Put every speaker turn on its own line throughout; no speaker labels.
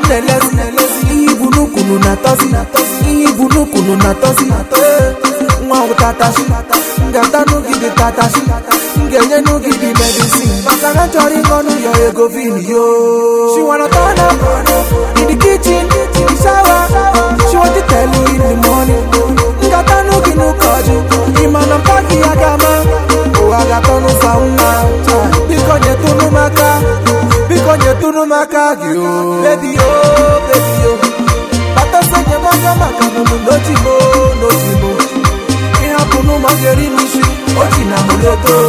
nelezi ibunukunu na tozi ibunukunu na tozi nwa utatashi ngata nugidi tatashi ngenye nugidi medicine makana chori ngonu yo ego vini yo. She wanna turn up in the kitchen, in the shower. She want to tell you in the morning ngata nuginu koju imana mpaki agama o agatonu sauna bikonye tunu maka yo baby yo bata senye maka no jimo ihapunu mageri mishi otina muloto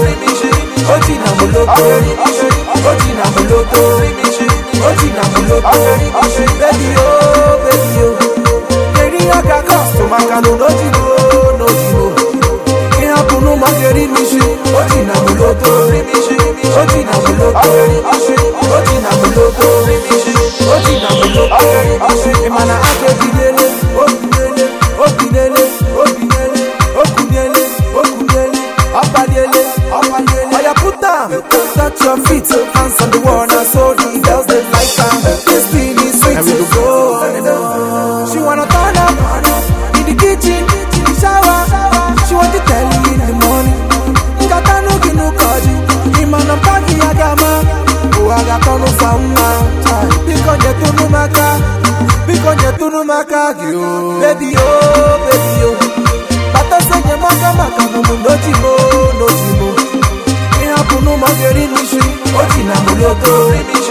baby yo keri aga cost maka no jimo ihapunu mageri mishi otina muloto Emana ake bidele, opinele, okunele, apadele. Oya put down, touch your feet, hands on the wall, now so the girls they like that. This thing is sweet to go. She wanna turn up in the kitchen, in the shower. She want to tell you in the morning. Ngata nuginu koji, imana mpaki agama. Agatonu sauna, bikonye tunu maka yo. Baby yo, bata senye maka no jimo. Ihapunu mageri mishi, otina muloto.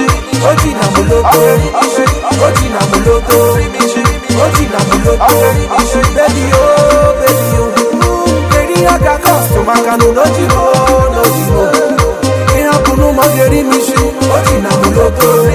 Baby yo, keri aga cost maka no jimo. Ihapunu mageri mishi, otina muloto.